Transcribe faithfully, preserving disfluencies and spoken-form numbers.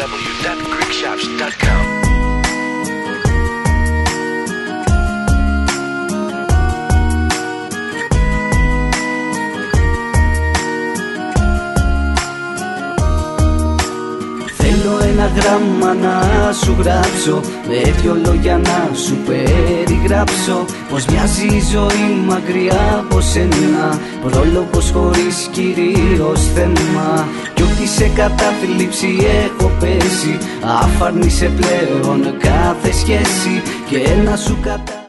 w dot greek shops dot com. Θέλω ένα γράμμα να σου γράψω, με δυο λόγια να σου περιγράψω πως μοιάζει η ζωή μακριά από σένα, πρόλογος χωρίς κυρίως θέμα. Κι ότι σε κατάθλιψη έχω πέσει, αφαρνείσαι πλέον κάθε σχέση και να σου κατα...